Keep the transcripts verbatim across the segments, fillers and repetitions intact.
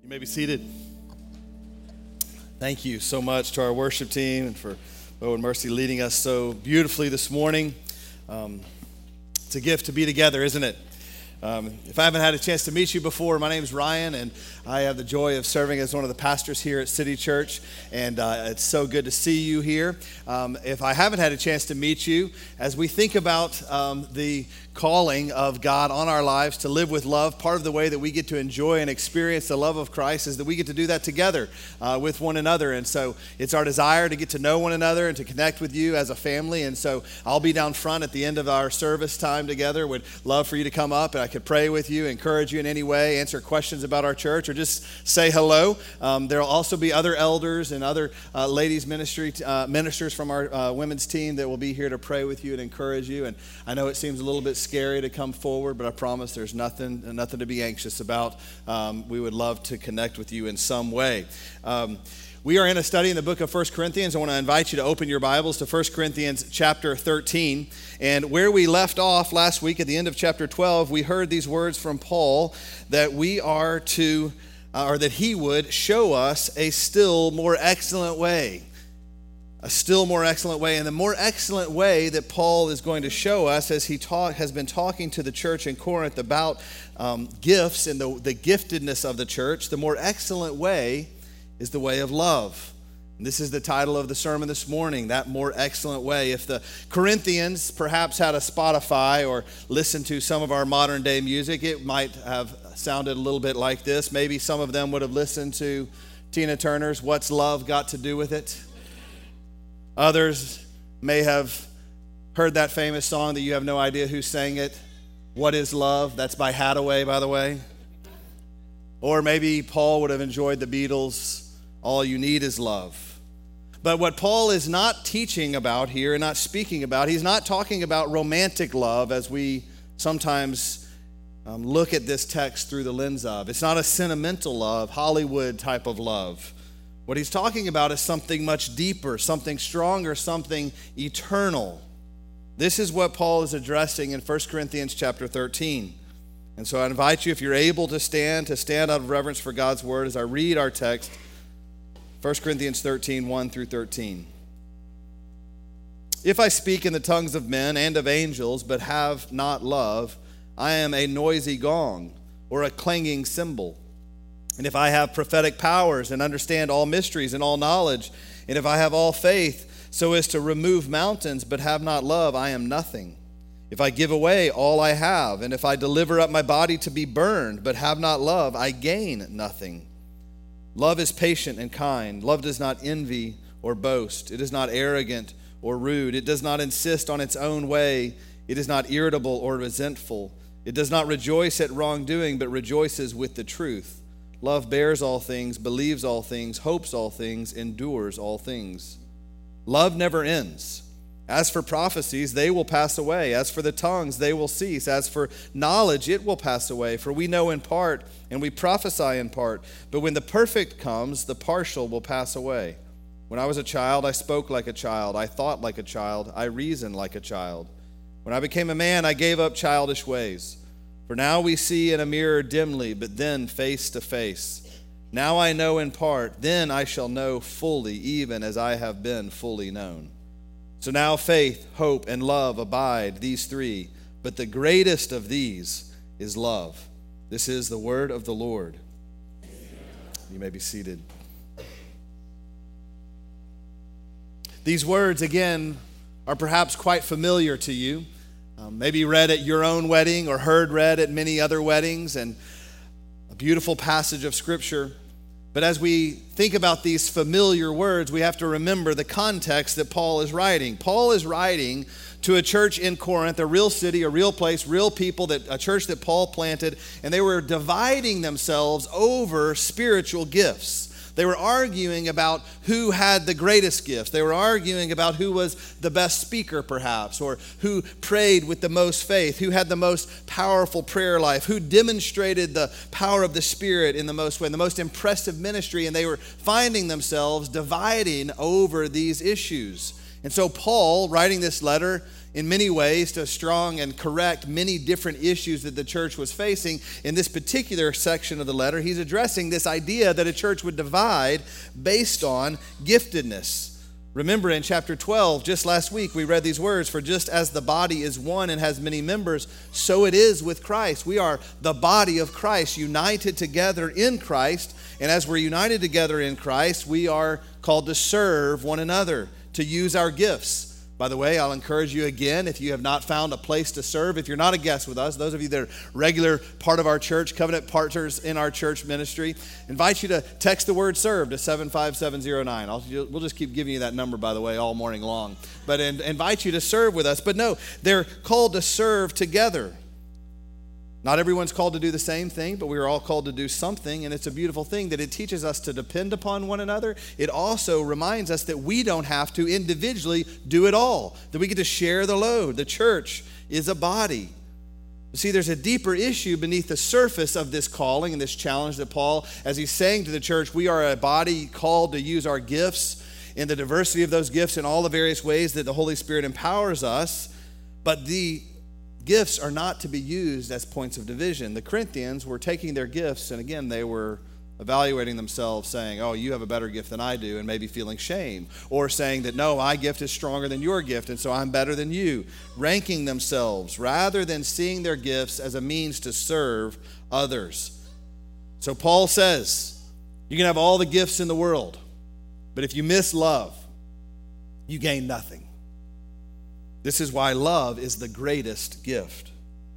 You may be seated. Thank you so much to our worship team and for Bo and Mercy leading us so beautifully this morning. Um, it's a gift to be together, isn't it? Um, if I haven't had a chance to meet you before, my name is Ryan, and I have the joy of serving as one of the pastors here at City Church, and uh, it's so good to see you here. Um, if I haven't had a chance to meet you, as we think about um, the calling of God on our lives to live with love, part of the way that we get to enjoy and experience the love of Christ is that we get to do that together uh, with one another. And so it's our desire to get to know one another and to connect with you as a family. And so I'll be down front at the end of our service time together. Would love for you to come up and I could pray with you, encourage you in any way, answer questions about our church, or just say hello. Um, there will also be other elders and other uh, ladies ministry uh, ministers from our uh, women's team that will be here to pray with you and encourage you. And I know it seems a little bit scary to come forward, but I promise there's nothing nothing to be anxious about. Um, we would love to connect with you in some way. Um, we are in a study in the book of First Corinthians. I want to invite you to open your Bibles to First Corinthians chapter thirteen. And where we left off last week at the end of chapter twelve, we heard these words from Paul that we are to, uh, or that he would show us a still more excellent way. A still more excellent way. And the more excellent way that Paul is going to show us as he talk, has been talking to the church in Corinth about um, gifts and the, the giftedness of the church, the more excellent way is the way of love. And this is the title of the sermon this morning, that more excellent way. If the Corinthians perhaps had a Spotify or listened to some of our modern day music, it might have sounded a little bit like this. Maybe some of them would have listened to Tina Turner's What's Love Got to Do With It? Others may have heard that famous song that you have no idea who sang it, What Is Love? That's by Hathaway, by the way. Or maybe Paul would have enjoyed the Beatles' All You Need Is Love. But what Paul is not teaching about here and not speaking about, he's not talking about romantic love as we sometimes um, look at this text through the lens of. It's not a sentimental love, Hollywood type of love. What he's talking about is something much deeper, something stronger, something eternal. This is what Paul is addressing in First Corinthians chapter thirteen. And so I invite you, if you're able to stand, to stand out of reverence for God's word as I read our text, First Corinthians thirteen, one through thirteen. If I speak in the tongues of men and of angels, but have not love, I am a noisy gong or a clanging cymbal. And if I have prophetic powers and understand all mysteries and all knowledge, and if I have all faith so as to remove mountains, but have not love, I am nothing. If I give away all I have, and if I deliver up my body to be burned, but have not love, I gain nothing. Love is patient and kind. Love does not envy or boast. It is not arrogant or rude. It does not insist on its own way. It is not irritable or resentful. It does not rejoice at wrongdoing, but rejoices with the truth. Love bears all things, believes all things, hopes all things, endures all things. Love never ends. As for prophecies, they will pass away. As for the tongues, they will cease. As for knowledge, it will pass away. For we know in part, and we prophesy in part. But when the perfect comes, the partial will pass away. When I was a child, I spoke like a child. I thought like a child. I reasoned like a child. When I became a man, I gave up childish ways. For now we see in a mirror dimly, but then face to face. Now I know in part, then I shall know fully, even as I have been fully known. So now faith, hope, and love abide, these three, but the greatest of these is love. This is the word of the Lord. You may be seated. These words, again, are perhaps quite familiar to you. Um, maybe read at your own wedding or heard read at many other weddings, and a beautiful passage of Scripture. But as we think about these familiar words, we have to remember the context that Paul is writing. Paul is writing to a church in Corinth, a real city, a real place, real people, that a church that Paul planted, and they were dividing themselves over spiritual gifts. They were arguing about who had the greatest gifts. They were arguing about who was the best speaker, perhaps, or who prayed with the most faith, who had the most powerful prayer life, who demonstrated the power of the Spirit in the most way, the most impressive ministry. And they were finding themselves dividing over these issues. And so Paul, writing this letter in many ways to strong and correct many different issues that the church was facing, in this particular section of the letter, he's addressing this idea that a church would divide based on giftedness. Remember in chapter twelve, just last week, we read these words, "For just as the body is one and has many members, so it is with Christ." We are the body of Christ, united together in Christ. And as we're united together in Christ, we are called to serve one another, to use our gifts. By the way, I'll encourage you again, if you have not found a place to serve, if you're not a guest with us, those of you that are regular part of our church, covenant partners in our church ministry, invite you to text the word serve to seven five seven zero nine. I'll, we'll just keep giving you that number, by the way, all morning long. But in, invite you to serve with us. But no, they're called to serve together. Not everyone's called to do the same thing, but we are all called to do something, and it's a beautiful thing that it teaches us to depend upon one another. It also reminds us that we don't have to individually do it all, that we get to share the load. The church is a body. You see, there's a deeper issue beneath the surface of this calling and this challenge that Paul, as he's saying to the church, we are a body called to use our gifts in the diversity of those gifts in all the various ways that the Holy Spirit empowers us, but the gifts are not to be used as points of division. The Corinthians were taking their gifts, and again, they were evaluating themselves, saying, oh, you have a better gift than I do, and maybe feeling shame, or saying that, no, my gift is stronger than your gift, and so I'm better than you, ranking themselves rather than seeing their gifts as a means to serve others. So Paul says, you can have all the gifts in the world, but if you miss love, you gain nothing. This is why love is the greatest gift.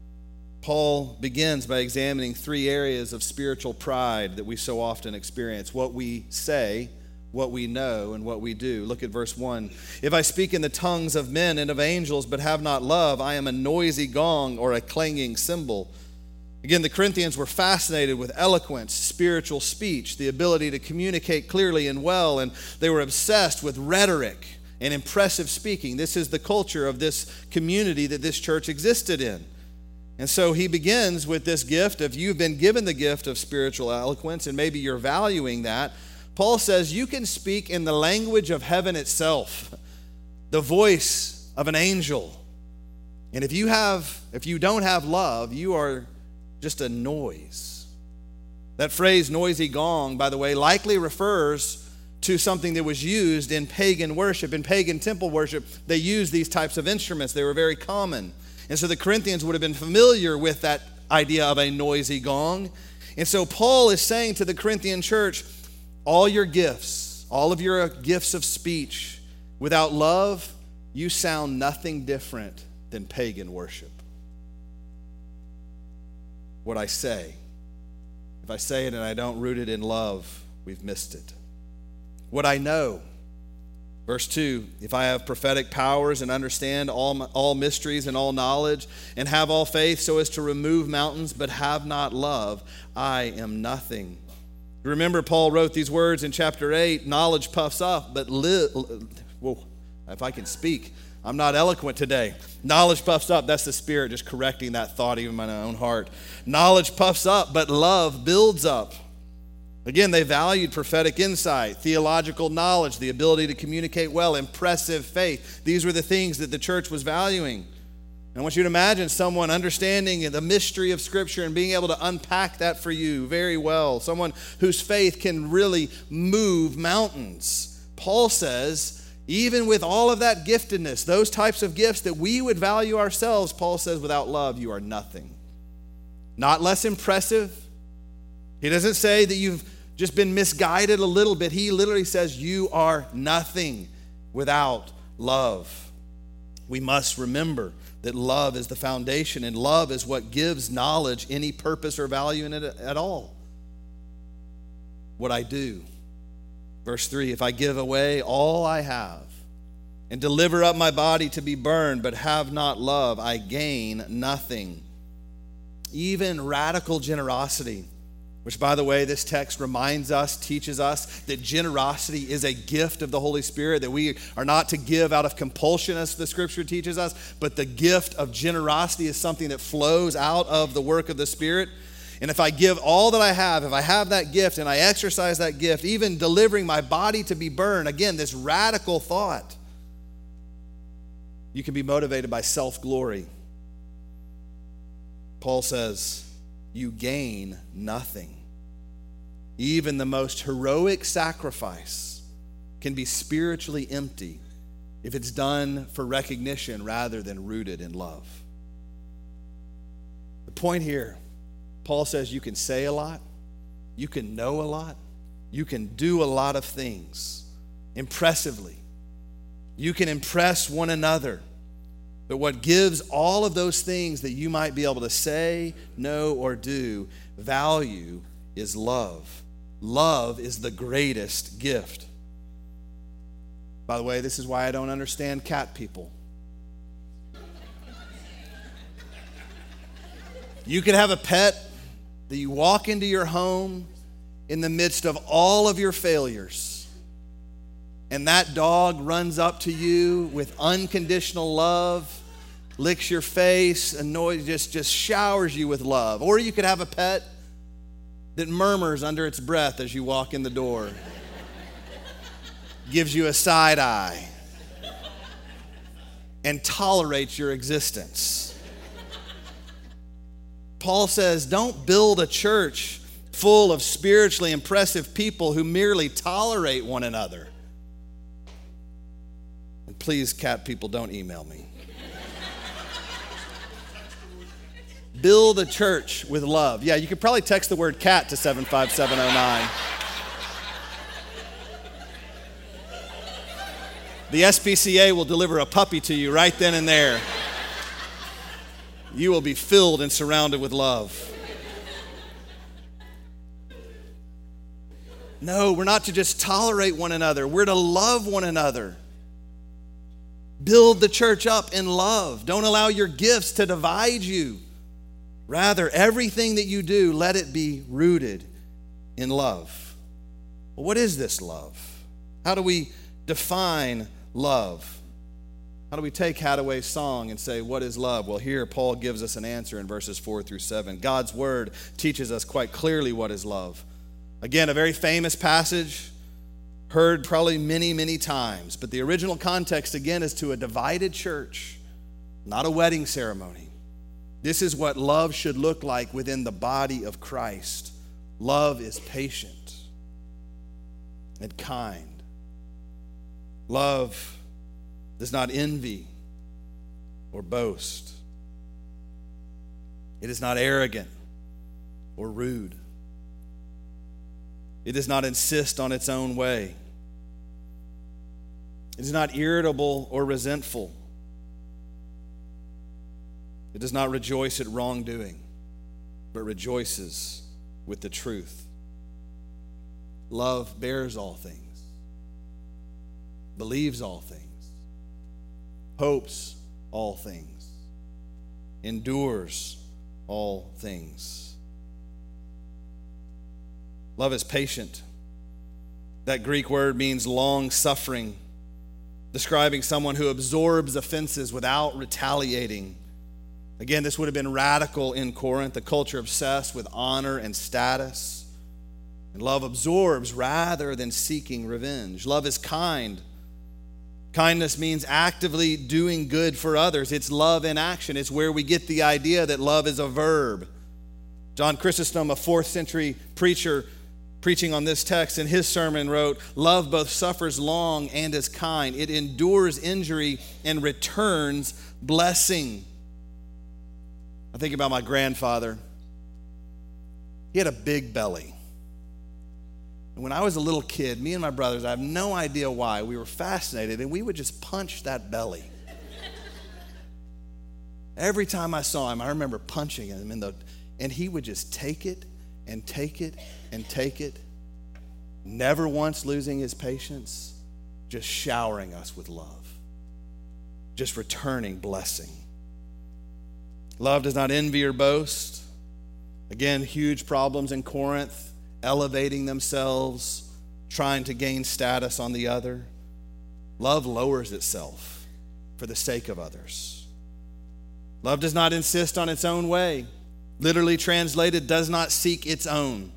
Paul begins by examining three areas of spiritual pride that we so often experience: what we say, what we know, and what we do. Look at verse one. If I speak in the tongues of men and of angels, but have not love, I am a noisy gong or a clanging cymbal. Again, the Corinthians were fascinated with eloquence, spiritual speech, the ability to communicate clearly and well, and they were obsessed with rhetoric and impressive speaking. This is the culture of this community that this church existed in. And so he begins with this gift of, you've been given the gift of spiritual eloquence, and maybe you're valuing that. Paul says you can speak in the language of heaven itself, the voice of an angel. And if you have, if you don't have love, you are just a noise. That phrase, noisy gong, by the way, likely refers to something that was used in pagan worship. In pagan temple worship, they used these types of instruments. They were very common. And so the Corinthians would have been familiar with that idea of a noisy gong. And so Paul is saying to the Corinthian church, all your gifts, all of your gifts of speech, without love, you sound nothing different than pagan worship. What I say, if I say it and I don't root it in love, we've missed it. What I know, verse two, if I have prophetic powers and understand all, all mysteries and all knowledge and have all faith so as to remove mountains but have not love, I am nothing. Remember, Paul wrote these words in chapter eight, knowledge puffs up, but li- whoa, if I can speak, I'm not eloquent today. Knowledge puffs up, that's the Spirit just correcting that thought even in my own heart. Knowledge puffs up, but love builds up. Again, they valued prophetic insight, theological knowledge, the ability to communicate well, impressive faith. These were the things that the church was valuing. And I want you to imagine someone understanding the mystery of Scripture and being able to unpack that for you very well. Someone whose faith can really move mountains. Paul says, even with all of that giftedness, those types of gifts that we would value ourselves, Paul says, without love, you are nothing. Not less impressive. He doesn't say that you've just been misguided a little bit. He literally says you are nothing without love. We must remember that love is the foundation, and love is what gives knowledge any purpose or value in it at all. What I do. Verse three, if I give away all I have and deliver up my body to be burned, but have not love, I gain nothing. Even radical generosity, which, by the way, this text reminds us, teaches us that generosity is a gift of the Holy Spirit, that we are not to give out of compulsion, as the Scripture teaches us, but the gift of generosity is something that flows out of the work of the Spirit. And if I give all that I have, if I have that gift and I exercise that gift, even delivering my body to be burned, again, this radical thought, You can be motivated by self-glory. Paul says, you gain nothing. Even the most heroic sacrifice can be spiritually empty if it's done for recognition rather than rooted in love. The point here, Paul says you can say a lot, you can know a lot, you can do a lot of things impressively. You can impress one another. But what gives all of those things that you might be able to say, know, or do value is love. Love is the greatest gift. By the way, this is why I don't understand cat people. You could have a pet that you walk into your home in the midst of all of your failures, and that dog runs up to you with unconditional love, licks your face, annoys, just, just showers you with love. Or you could have a pet that murmurs under its breath as you walk in the door, gives you a side eye, and tolerates your existence. Paul says, don't build a church full of spiritually impressive people who merely tolerate one another. And please, cat people, don't email me. Build a church with love. Yeah, you could probably text the word cat to seven five seven oh nine. The S P C A will deliver a puppy to you right then and there. You will be filled and surrounded with love. No, we're not to just tolerate one another. We're to love one another. Build the church up in love. Don't allow your gifts to divide you. Rather, everything that you do, let it be rooted in love. Well, what is this love? How do we define love? How do we take Hadaway's song and say, what is love? Well, here Paul gives us an answer in verses four through seven. God's word teaches us quite clearly what is love. Again, a very famous passage, heard probably many, many times. But the original context, again, is to a divided church, not a wedding ceremony. This is what love should look like within the body of Christ. Love is patient and kind. Love does not envy or boast. It is not arrogant or rude. It does not insist on its own way. It is not irritable or resentful. It does not rejoice at wrongdoing, but rejoices with the truth. Love bears all things, believes all things, hopes all things, endures all things. Love is patient. That Greek word means long-suffering, describing someone who absorbs offenses without retaliating. Again, this would have been radical in Corinth, a culture obsessed with honor and status. And love absorbs rather than seeking revenge. Love is kind. Kindness means actively doing good for others. It's love in action. It's where we get the idea that love is a verb. John Chrysostom, a fourth century preacher, preaching on this text in his sermon wrote, love both suffers long and is kind. It endures injury and returns blessing. I think about my grandfather. He had a big belly. And when I was a little kid, me and my brothers, I have no idea why, we were fascinated and we would just punch that belly. Every time I saw him, I remember punching him in the, and he would just take it and take it and take it, never once losing his patience, just showering us with love, just returning blessing. Love does not envy or boast. Again, huge problems in Corinth, elevating themselves, trying to gain status on the other. Love lowers itself for the sake of others. Love does not insist on its own way. Literally translated, does not seek its own.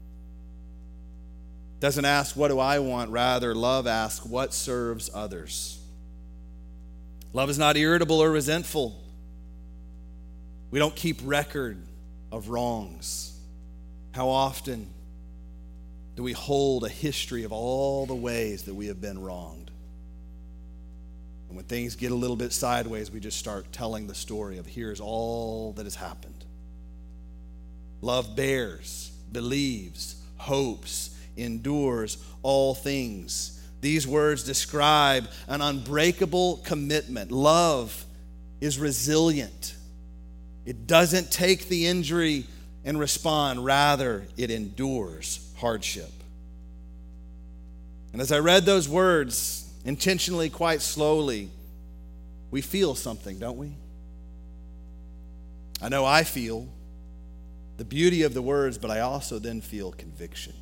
Doesn't ask, what do I want? Rather, love asks, what serves others? Love is not irritable or resentful. We don't keep record of wrongs. How often do we hold a history of all the ways that we have been wronged? And when things get a little bit sideways, we just start telling the story of here's all that has happened. Love bears, believes, hopes, endures all things. These words describe an unbreakable commitment. Love is resilient. It doesn't take the injury and respond. Rather, it endures hardship. And as I read those words, intentionally, quite slowly, we feel something, don't we? I know I feel the beauty of the words, but I also then feel conviction.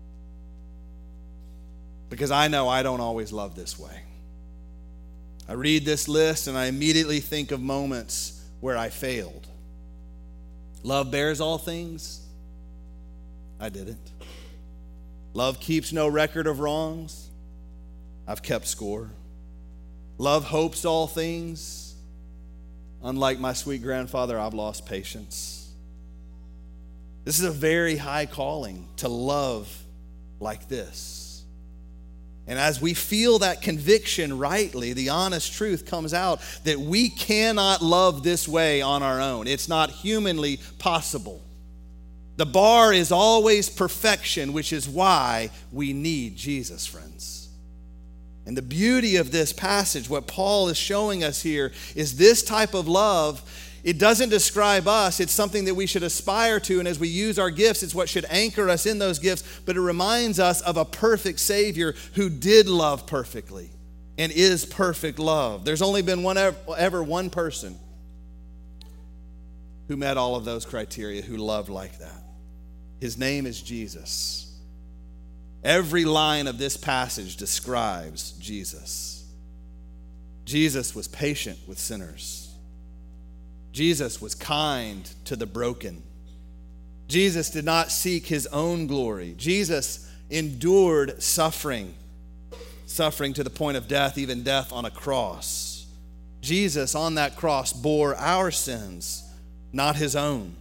Because I know I don't always love this way. I read this list and I immediately think of moments where I failed. Love bears all things. I didn't. Love keeps no record of wrongs. I've kept score. Love hopes all things. Unlike my sweet grandfather, I've lost patience. This is a very high calling to love like this. And as we feel that conviction rightly, the honest truth comes out that we cannot love this way on our own. It's not humanly possible. The bar is always perfection, which is why we need Jesus, friends. And the beauty of this passage, what Paul is showing us here, is this type of love. It doesn't describe us. It's something that we should aspire to. And as we use our gifts, it's what should anchor us in those gifts. But it reminds us of a perfect Savior who did love perfectly and is perfect love. There's only been one ever one person who met all of those criteria, who loved like that. His name is Jesus. Every line of this passage describes Jesus. Jesus was patient with sinners. Jesus was kind to the broken. Jesus did not seek his own glory. Jesus endured suffering, suffering to the point of death, even death on a cross. Jesus on that cross bore our sins, not his own.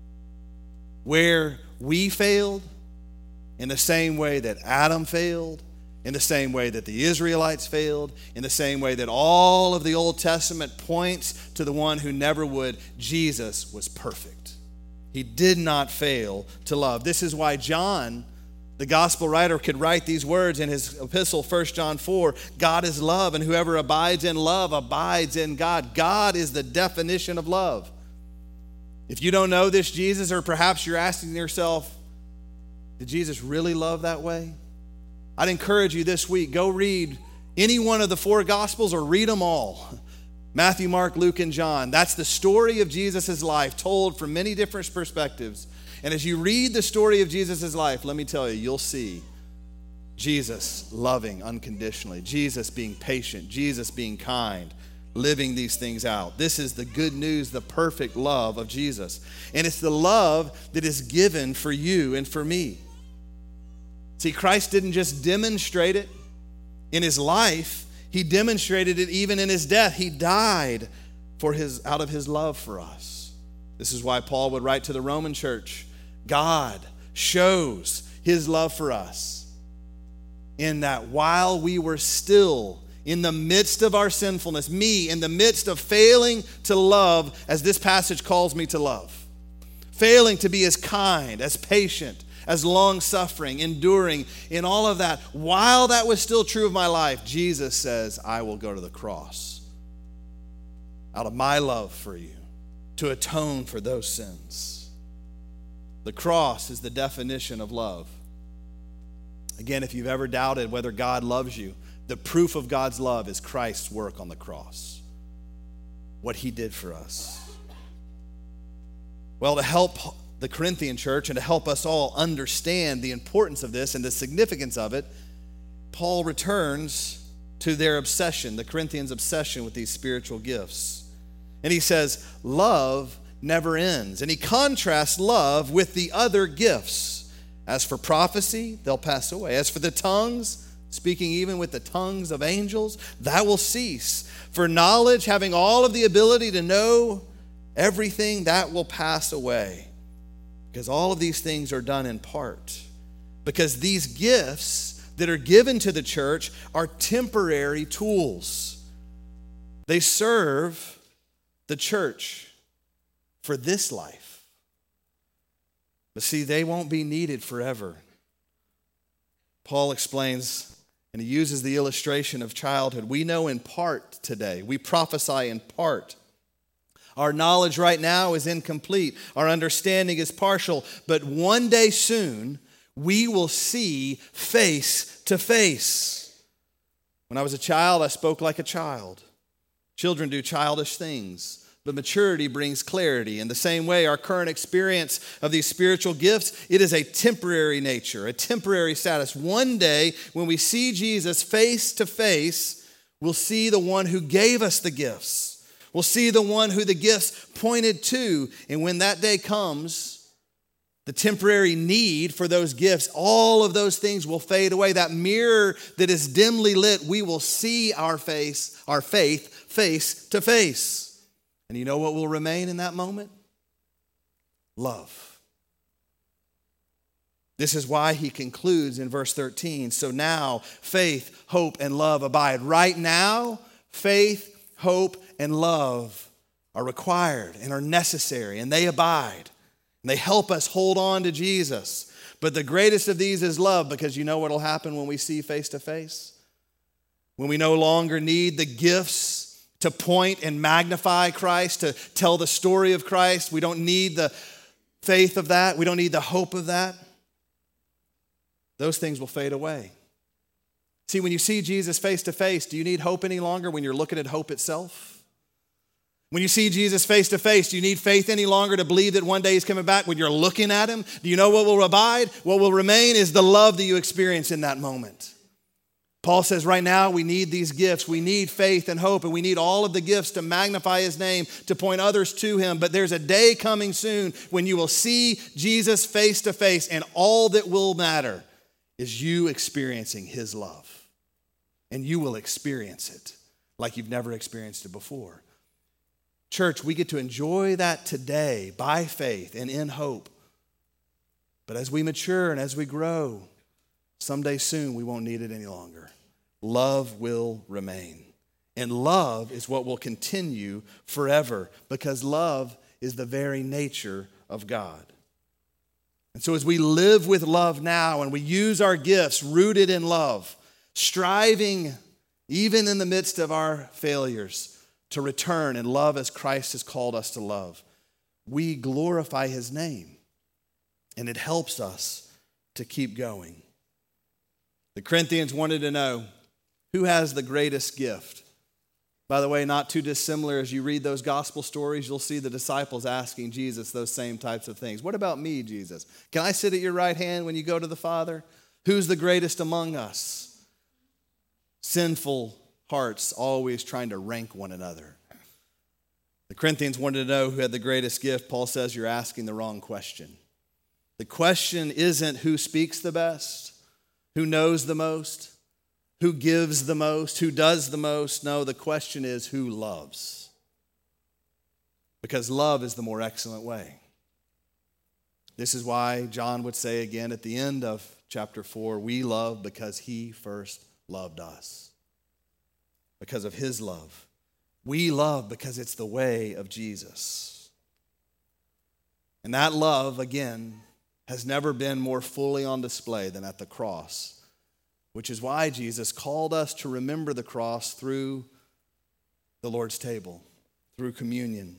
Where we failed, in the same way that Adam failed, in the same way that the Israelites failed, in the same way that all of the Old Testament points to the one who never would, Jesus was perfect. He did not fail to love. This is why John, the gospel writer, could write these words in his epistle, First John four, God is love, and whoever abides in love abides in God. God is the definition of love. If you don't know this Jesus, or perhaps you're asking yourself, did Jesus really love that way? I'd encourage you this week, go read any one of the four Gospels or read them all. Matthew, Mark, Luke, and John. That's the story of Jesus' life told from many different perspectives. And as you read the story of Jesus' life, let me tell you, you'll see Jesus loving unconditionally, Jesus being patient, Jesus being kind, living these things out. This is the good news, the perfect love of Jesus. And it's the love that is given for you and for me. See, Christ didn't just demonstrate it in his life, he demonstrated it even in his death. He died for his out of his love for us. This is why Paul would write to the Roman church, God shows his love for us in that while we were still in the midst of our sinfulness, me in the midst of failing to love as this passage calls me to love, failing to be as kind, as patient, as long-suffering, enduring, in all of that, while that was still true of my life, Jesus says, I will go to the cross out of my love for you to atone for those sins. The cross is the definition of love. Again, if you've ever doubted whether God loves you, the proof of God's love is Christ's work on the cross, what he did for us. Well, to help the Corinthian church and to help us all understand the importance of this and the significance of it, Paul returns to their obsession, the Corinthians' obsession with these spiritual gifts. And he says, love never ends. And he contrasts love with the other gifts. As for prophecy, they'll pass away. As for the tongues, speaking even with the tongues of angels, that will cease. For knowledge, having all of the ability to know everything, that will pass away. Because all of these things are done in part. Because these gifts that are given to the church are temporary tools. They serve the church for this life. But see, they won't be needed forever. Paul explains, and he uses the illustration of childhood. We know in part today. We prophesy in part. Our knowledge right now is incomplete. Our understanding is partial. But one day soon, we will see face to face. When I was a child, I spoke like a child. Children do childish things, but maturity brings clarity. In the same way, our current experience of these spiritual gifts, it is a temporary nature, a temporary status. One day, when we see Jesus face to face, we'll see the one who gave us the gifts. We'll see the one who the gifts pointed to. And when that day comes, the temporary need for those gifts, all of those things will fade away. That mirror that is dimly lit, we will see our face, our faith, face to face. And you know what will remain in that moment? Love. This is why he concludes in verse thirteen. So now faith, hope, and love abide. Right now, faith, hope, and love are required and are necessary, and they abide. And they help us hold on to Jesus. But the greatest of these is love, because you know what will happen when we see face to face? When we no longer need the gifts to point and magnify Christ, to tell the story of Christ. We don't need the faith of that. We don't need the hope of that. Those things will fade away. See, when you see Jesus face to face, do you need hope any longer when you're looking at hope itself? When you see Jesus face to face, do you need faith any longer to believe that one day he's coming back when you're looking at him? Do you know what will abide? What will remain is the love that you experience in that moment. Paul says right now we need these gifts. We need faith and hope, and we need all of the gifts to magnify his name, to point others to him. But there's a day coming soon when you will see Jesus face to face, and all that will matter is you experiencing his love. And you will experience it like you've never experienced it before. Church, we get to enjoy that today by faith and in hope. But as we mature and as we grow, someday soon we won't need it any longer. Love will remain. And love is what will continue forever, because love is the very nature of God. And so as we live with love now and we use our gifts rooted in love, striving even in the midst of our failures to return and love as Christ has called us to love, we glorify his name, and it helps us to keep going. The Corinthians wanted to know, who has the greatest gift? By the way, not too dissimilar as you read those gospel stories, you'll see the disciples asking Jesus those same types of things. What about me, Jesus? Can I sit at your right hand when you go to the Father? Who's the greatest among us? Sinful hearts always trying to rank one another. The Corinthians wanted to know who had the greatest gift. Paul says you're asking the wrong question. The question isn't who speaks the best, who knows the most, who gives the most, who does the most. No, the question is who loves. Because love is the more excellent way. This is why John would say again at the end of chapter four, we love because he first loved us. Because of his love. We love because it's the way of Jesus. And that love, again, has never been more fully on display than at the cross, which is why Jesus called us to remember the cross through the Lord's table, through communion.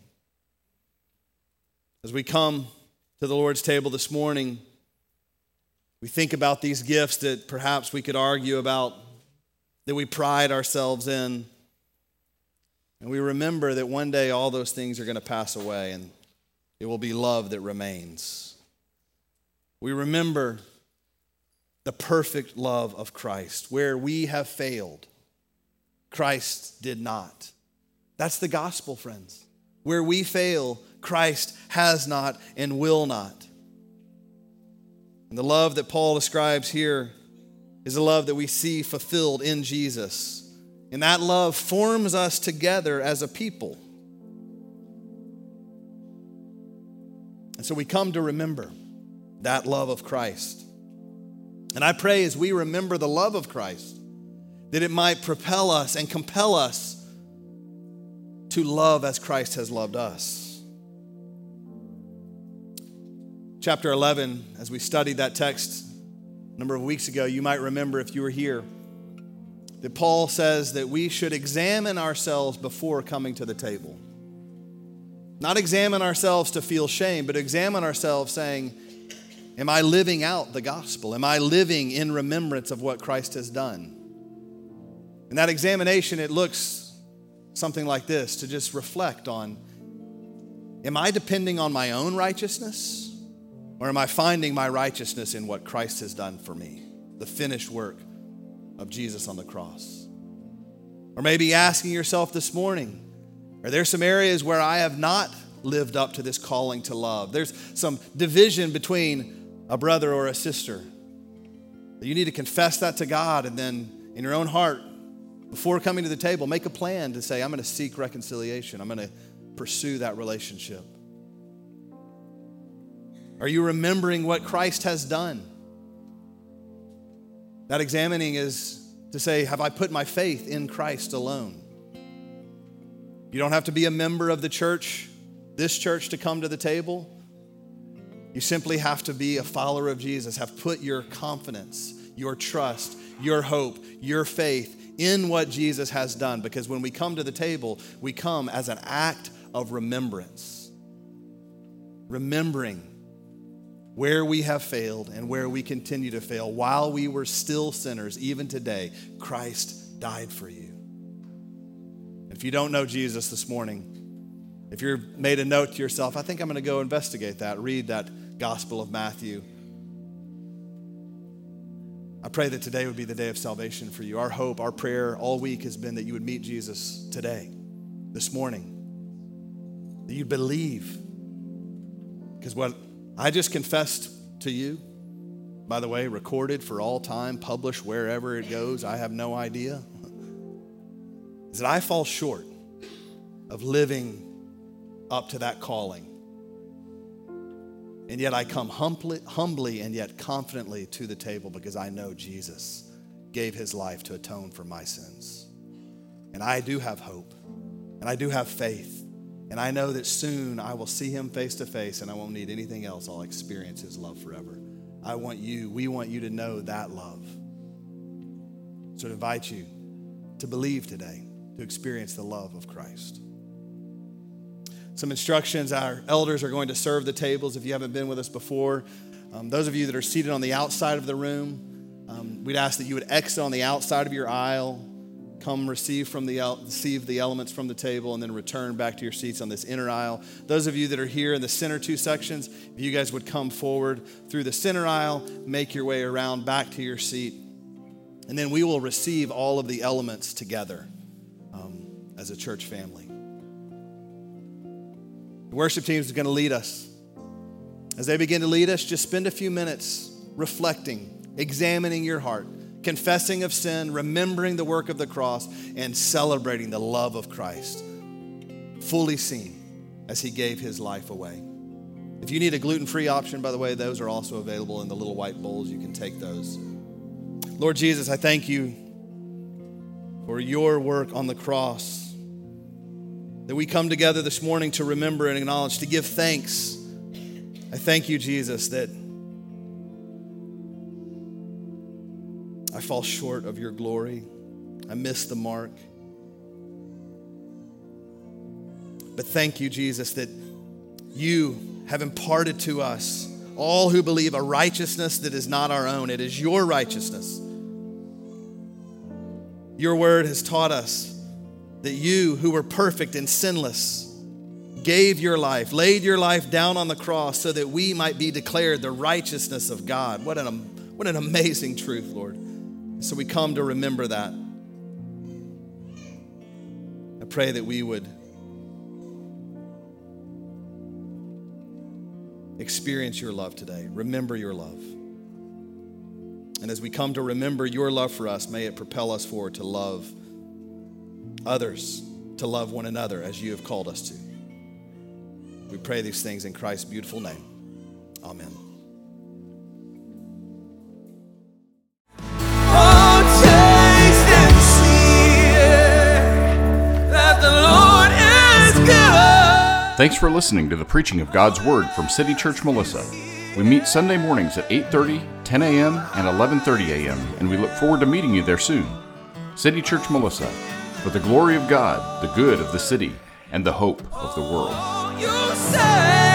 As we come to the Lord's table this morning, we think about these gifts that perhaps we could argue about, that we pride ourselves in. And we remember that one day all those things are going to pass away, and it will be love that remains. We remember the perfect love of Christ. Where we have failed, Christ did not. That's the gospel, friends. Where we fail, Christ has not and will not. And the love that Paul describes here is a love that we see fulfilled in Jesus. And that love forms us together as a people. And so we come to remember that love of Christ. And I pray as we remember the love of Christ, that it might propel us and compel us to love as Christ has loved us. Chapter eleven, as we studied that text a number of weeks ago, you might remember if you were here, that Paul says that we should examine ourselves before coming to the table. Not examine ourselves to feel shame, but examine ourselves saying, am I living out the gospel? Am I living in remembrance of what Christ has done? In that examination, it looks something like this, to just reflect on, am I depending on my own righteousness? Or am I finding my righteousness in what Christ has done for me? The finished work of Jesus on the cross. Or maybe asking yourself this morning, are there some areas where I have not lived up to this calling to love? There's some division between a brother or a sister. You need to confess that to God, and then in your own heart, before coming to the table, make a plan to say, I'm going to seek reconciliation. I'm going to pursue that relationship. Are you remembering what Christ has done? That examining is to say, have I put my faith in Christ alone? You don't have to be a member of the church, this church, to come to the table. You simply have to be a follower of Jesus, have put your confidence, your trust, your hope, your faith in what Jesus has done. Because when we come to the table, we come as an act of remembrance. Remembering where we have failed and where we continue to fail. While we were still sinners, even today, Christ died for you. If you don't know Jesus this morning, if you've made a note to yourself, I think I'm going to go investigate that, read that Gospel of Matthew. I pray that today would be the day of salvation for you. Our hope, our prayer all week has been that you would meet Jesus today, this morning, that you'd believe. Because what I just confessed to you, by the way, recorded for all time, published wherever it goes, I have no idea, is that I fall short of living up to that calling. And yet I come humbly, humbly and yet confidently to the table because I know Jesus gave his life to atone for my sins. And I do have hope, and I do have faith. And I know that soon I will see him face to face, and I won't need anything else. I'll experience his love forever. I want you, we want you to know that love. So I invite you to believe today, to experience the love of Christ. Some instructions, our elders are going to serve the tables if you haven't been with us before. Um, those of you that are seated on the outside of the room, um, we'd ask that you would exit on the outside of your aisle, come receive from the receive the elements from the table, and then return back to your seats on this inner aisle. Those of you that are here in the center two sections, if you guys would come forward through the center aisle, make your way around back to your seat, and then we will receive all of the elements together um, as a church family. The worship team is going to lead us. As they begin to lead us, just spend a few minutes reflecting, examining your heart, confessing of sin, remembering the work of the cross, and celebrating the love of Christ, fully seen as he gave his life away. If you need a gluten-free option, by the way, those are also available in the little white bowls. You can take those. Lord Jesus, I thank you for your work on the cross, that we come together this morning to remember and acknowledge, to give thanks. I thank you, Jesus, that I fall short of your glory. I miss the mark. But thank you, Jesus, that you have imparted to us, all who believe, a righteousness that is not our own. It is your righteousness. Your word has taught us that you, who were perfect and sinless, gave your life, laid your life down on the cross so that we might be declared the righteousness of God. What an, what an amazing truth, Lord. So we come to remember that. I pray that we would experience your love today. Remember your love. And as we come to remember your love for us, may it propel us forward to love others, to love one another as you have called us to. We pray these things in Christ's beautiful name. Amen. Oh, taste and see that the Lord is good. Thanks for listening to the preaching of God's Word from City Church Melissa. We meet Sunday mornings at eight thirty, ten a.m., and eleven thirty a.m., and we look forward to meeting you there soon. City Church Melissa, for the glory of God, the good of the city, and the hope of the world. You say